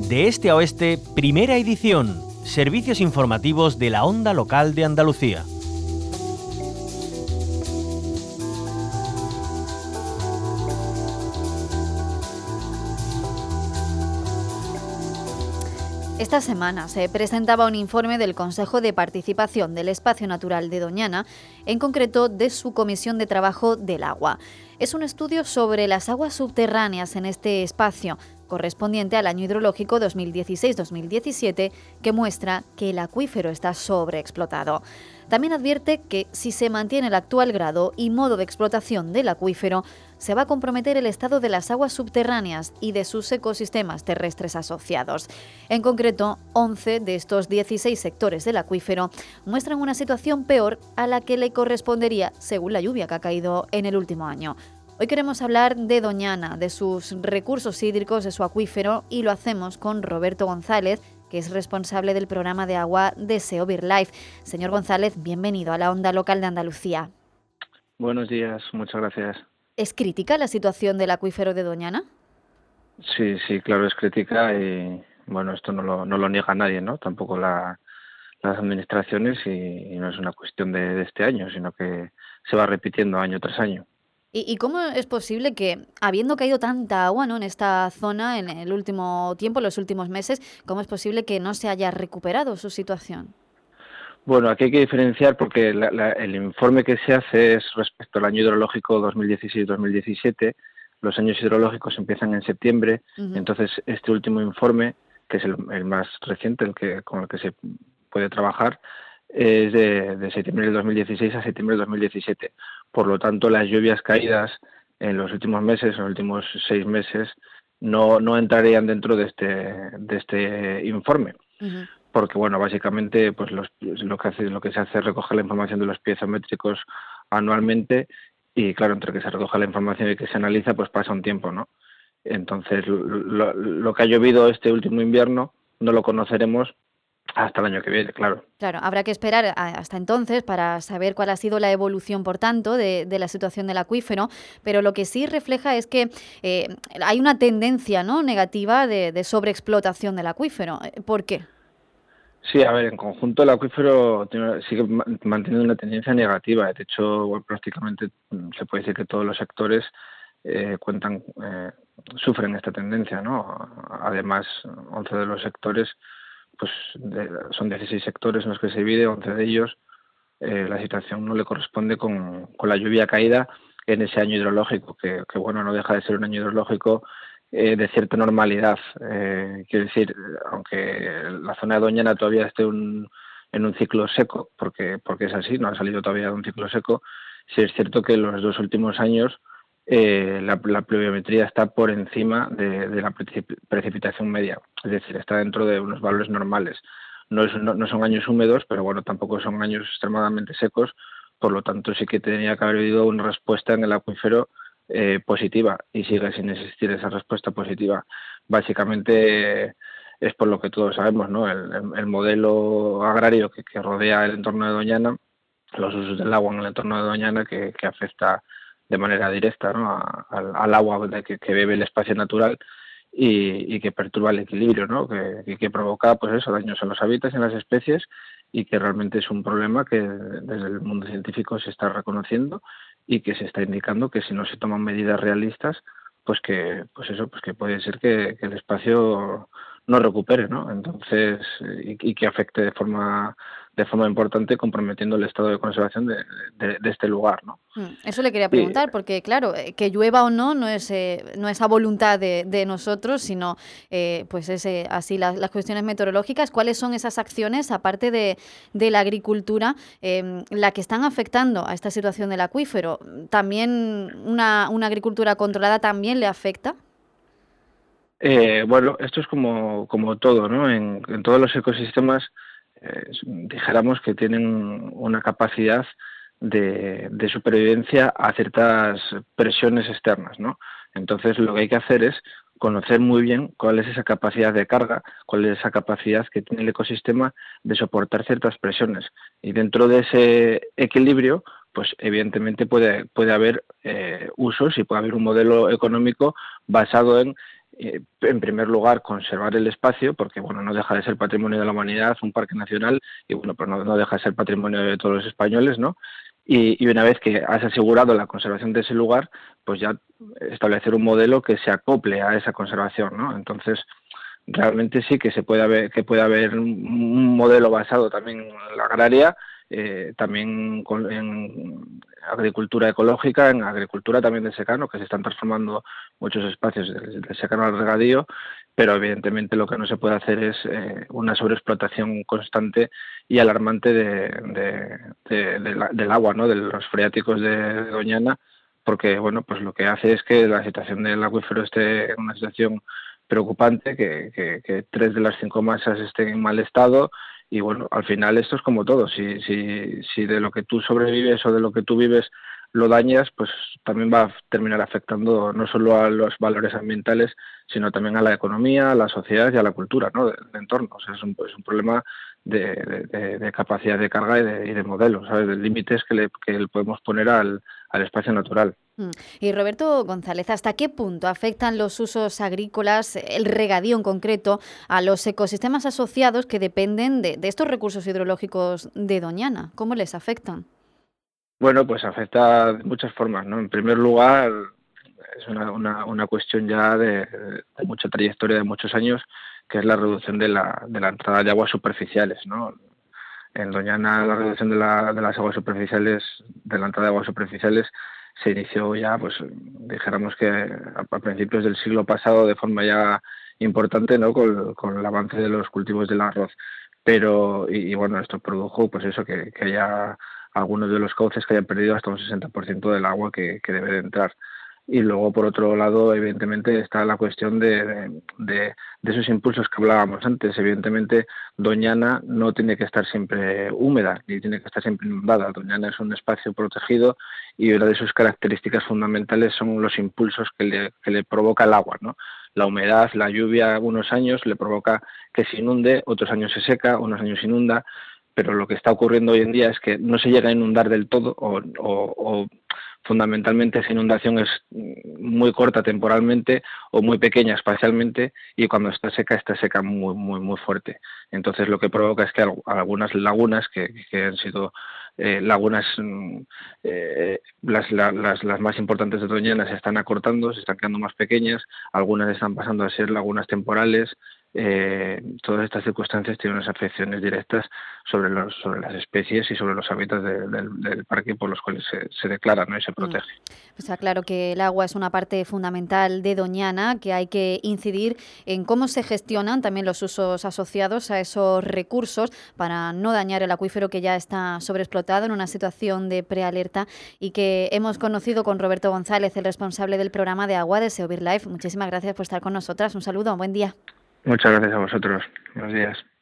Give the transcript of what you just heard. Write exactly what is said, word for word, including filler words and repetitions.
De este a oeste, primera edición. Servicios informativos de la Onda Local de Andalucía. Esta semana se presentaba un informe del Consejo de Participación del Espacio Natural de Doñana, en concreto de su Comisión de Trabajo del Agua. Es un estudio sobre las aguas subterráneas en este espacio, correspondiente al año hidrológico dos mil dieciséis dos mil diecisiete, que muestra que el acuífero está sobreexplotado. También advierte que si se mantiene el actual grado y modo de explotación del acuífero, se va a comprometer el estado de las aguas subterráneas y de sus ecosistemas terrestres asociados. En concreto, once de estos dieciséis sectores del acuífero muestran una situación peor a la que le correspondería según la lluvia que ha caído en el último año. Hoy queremos hablar de Doñana, de sus recursos hídricos, de su acuífero, y lo hacemos con Roberto González, que es responsable del programa de agua de SEO BirdLife. Señor González, bienvenido a la Onda Local de Andalucía. Buenos días, muchas gracias. ¿Es crítica la situación del acuífero de Doñana? Sí, sí, claro, es crítica y bueno, esto no lo, no lo niega nadie, ¿no? Tampoco la, las administraciones y, y no es una cuestión de, de este año, sino que se va repitiendo año tras año. ¿Y, y cómo es posible que, habiendo caído tanta agua, ¿no?, en esta zona en el último tiempo, en los últimos meses, cómo es posible que no se haya recuperado su situación? Bueno, aquí hay que diferenciar porque la, la, el informe que se hace es respecto al año hidrológico dos mil dieciséis dos mil diecisiete. Los años hidrológicos empiezan en septiembre, uh-huh. Entonces este último informe, que es el, el más reciente, el que con el que se puede trabajar, es de, de septiembre del dos mil dieciséis a septiembre del dos mil diecisiete. Por lo tanto, las lluvias caídas en los últimos meses, en los últimos seis meses, no, no entrarían dentro de este, de este informe. Uh-huh. Porque, bueno, básicamente pues los, lo, que hace, lo que se hace es recoger la información de los piezométricos anualmente y, claro, entre que se recoge la información y que se analiza, pues pasa un tiempo, ¿no? Entonces, lo, lo que ha llovido este último invierno no lo conoceremos hasta el año que viene, claro. Claro, habrá que esperar hasta entonces para saber cuál ha sido la evolución, por tanto, de, de la situación del acuífero, pero lo que sí refleja es que eh, hay una tendencia, ¿no?, negativa de, de sobreexplotación del acuífero. ¿Por qué? Sí, a ver, en conjunto el acuífero tiene, sigue manteniendo una tendencia negativa. De hecho, bueno, prácticamente se puede decir que todos los sectores eh, cuentan, eh, sufren esta tendencia, ¿no? Además, once de los sectores, pues de, son dieciséis sectores en los que se divide, once de ellos eh, la situación no le corresponde con, con la lluvia caída en ese año hidrológico, que, que bueno, no deja de ser un año hidrológico eh, de cierta normalidad. Eh, quiero decir, aunque la zona de Doñana todavía esté un, en un ciclo seco, porque, porque es así, no ha salido todavía de un ciclo seco, sí es cierto que en los dos últimos años Eh, la, la pluviometría está por encima de, de la precipitación media, es decir, está dentro de unos valores normales. No, es, no, no son años húmedos, pero bueno, tampoco son años extremadamente secos, por lo tanto sí que tenía que haber habido una respuesta en el acuífero eh, positiva y sigue sin existir esa respuesta positiva. Básicamente eh, es por lo que todos sabemos, ¿no? El, el, el modelo agrario que, que rodea el entorno de Doñana, los usos del agua en el entorno de Doñana que, que afecta de manera directa, ¿no?, a, al, al agua que, que bebe el espacio natural y, y que perturba el equilibrio, ¿no?, que, que, que provoca pues eso, daños a los hábitats y en las especies y que realmente es un problema que desde el mundo científico se está reconociendo y que se está indicando que si no se toman medidas realistas, pues que pues eso, pues que puede ser que, que el espacio no recupere, ¿no? Entonces, y, y que afecte de forma de forma importante, comprometiendo el estado de conservación de, de, de este lugar, ¿no? Eso le quería preguntar, y, porque claro, que llueva o no no es eh, no es a voluntad de, de nosotros, sino eh, pues es eh, así las, las cuestiones meteorológicas. ¿Cuáles son esas acciones, aparte de, de la agricultura, eh, la que están afectando a esta situación del acuífero? ¿También una, una agricultura controlada también le afecta? Eh, bueno, esto es como, como todo, ¿no? En, en todos los ecosistemas Eh, dijéramos que tienen una capacidad de, de supervivencia a ciertas presiones externas, ¿no? Entonces lo que hay que hacer es conocer muy bien cuál es esa capacidad de carga, cuál es esa capacidad que tiene el ecosistema de soportar ciertas presiones. Y dentro de ese equilibrio, pues evidentemente puede, puede haber eh, usos y puede haber un modelo económico basado en eh, en primer lugar, conservar el espacio, porque bueno, no deja de ser patrimonio de la humanidad, un parque nacional, y bueno, pues no, no deja de ser patrimonio de todos los españoles, ¿no? Y, y una vez que has asegurado la conservación de ese lugar, pues ya establecer un modelo que se acople a esa conservación, ¿no? Entonces, realmente sí que se puede haber, que puede haber un modelo basado también en la agraria, eh, también con, en agricultura ecológica, en agricultura también de secano, que se están transformando muchos espacios del, del secano al regadío, pero evidentemente lo que no se puede hacer es eh, una sobreexplotación constante y alarmante de, de, de, de la, del agua, ¿no? De los freáticos de, de Doñana, porque bueno, pues lo que hace es que la situación del acuífero esté en una situación preocupante, que, que, que tres de las cinco masas estén en mal estado. Y bueno, al final esto es como todo, si, si, si de lo que tú sobrevives o de lo que tú vives lo dañas, pues también va a terminar afectando no solo a los valores ambientales, sino también a la economía, a la sociedad y a la cultura, ¿no? del, del entorno. O sea, es un, es un problema de, de, de capacidad de carga y de, y de modelo, ¿sabes? De límites que le, que le podemos poner al, al espacio natural. Y Roberto González, ¿hasta qué punto afectan los usos agrícolas, el regadío en concreto, a los ecosistemas asociados que dependen de, de estos recursos hidrológicos de Doñana? ¿Cómo les afectan? Bueno, pues afecta de muchas formas, ¿no? En primer lugar, es una, una, una cuestión ya de, de mucha trayectoria, de muchos años, que es la reducción de la, de la entrada de aguas superficiales, ¿no? En Doñana la reducción de, la, de las aguas superficiales, de la entrada de aguas superficiales, se inició ya, pues dijéramos que a, a principios del siglo pasado de forma ya importante, ¿no? Con, con el avance de los cultivos del arroz. Pero, y, y bueno, esto produjo pues eso, que, que haya algunos de los cauces que hayan perdido hasta un sesenta por ciento del agua que, que debe de entrar. Y luego, por otro lado, evidentemente está la cuestión de, de, de, de esos impulsos que hablábamos antes. Evidentemente, Doñana no tiene que estar siempre húmeda, ni tiene que estar siempre inundada. Doñana es un espacio protegido y una de sus características fundamentales son los impulsos que le, que le provoca el agua, ¿no? La humedad, la lluvia, unos años le provoca que se inunde, otros años se seca, unos años inunda, pero lo que está ocurriendo hoy en día es que no se llega a inundar del todo o, o, o fundamentalmente esa inundación es muy corta temporalmente o muy pequeña espacialmente, y cuando está seca, está seca muy, muy, muy fuerte. Entonces lo que provoca es que algunas lagunas que, que han sido eh, lagunas, eh, las, las, las más importantes de Doñana, se están acortando, se están quedando más pequeñas, algunas están pasando a ser lagunas temporales. Eh, todas estas circunstancias tienen unas afecciones directas sobre los sobre las especies y sobre los hábitats de, de, del parque por los cuales se, se declara, ¿no? Y se protege. Pues está claro que el agua es una parte fundamental de Doñana, que hay que incidir en cómo se gestionan también los usos asociados a esos recursos para no dañar el acuífero, que ya está sobreexplotado, en una situación de prealerta, y que hemos conocido con Roberto González, el responsable del programa de agua de SEO BirdLife. Muchísimas gracias por estar con nosotras. Un saludo, buen día. Muchas gracias a vosotros. Buenos días.